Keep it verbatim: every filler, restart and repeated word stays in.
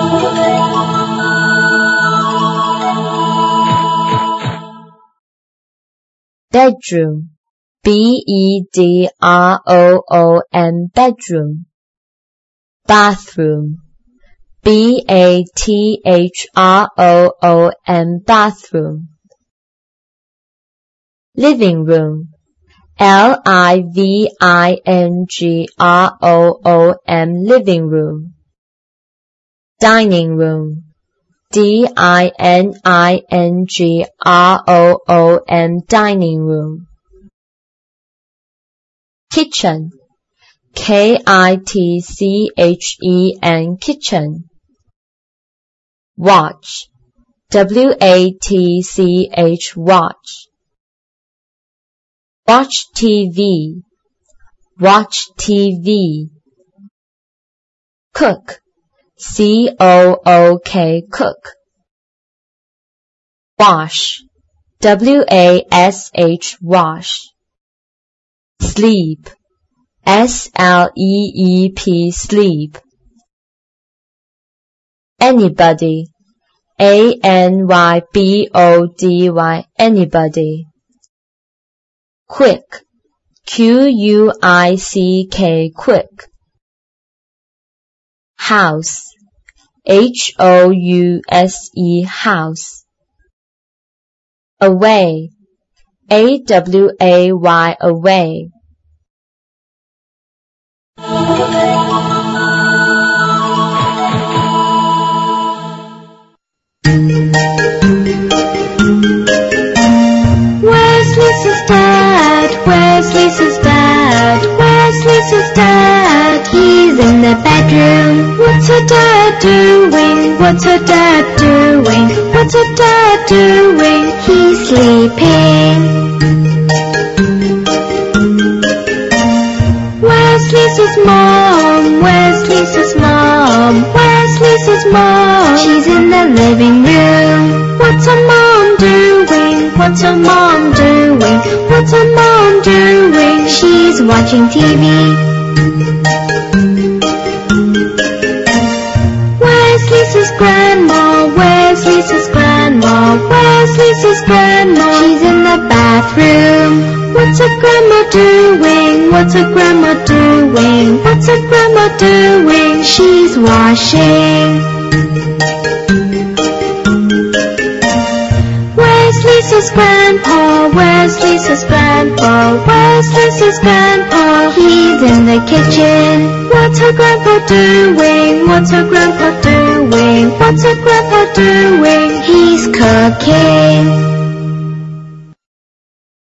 Bedroom, B E D R O O M, bedroom. Bathroom, B A T H R O O M, bathroom. Living room, L I V I N G R O O M, living room. Dining room, D I N I N G R O O M, dining room. Kitchen, K I T C H E N, kitchen. Watch, W A T C H, watch. Watch T V, watch T V. Cook, C O O K, cook. Wash, W A S H, wash. Sleep, S L E E P, sleep. Anybody, A N Y B O D Y, anybody. Quick, Q U I C K, quick. House, H O U S E, house. Away, A W A Y, away. Where's Lisa's dad? Where's Lisa's dad? Where's Lisa's dad? He's in the bedroom. What's her dad doing? What's her dad doing? What's her dad doing? He's sleeping. Where's Lisa's mom? Where's Lisa's mom? Where's Lisa's mom? She's in the living room. What's her mom doing? What's her mom doing? What's her mom doing? She's watching T V. Where's Lisa's grandma? Where's Lisa's grandma? Where's Lisa's grandma? She's in the bathroom. What's her grandma doing? What's her grandma doing? What's her grandma doing? She's washing. Where's Lisa's grandpa? Where's Lisa's grandpa? Where's Lisa's grandpa? He's in the kitchen. What's her grandpa doing? What's her grandpa doing? What's her grandpa doing? He's cooking.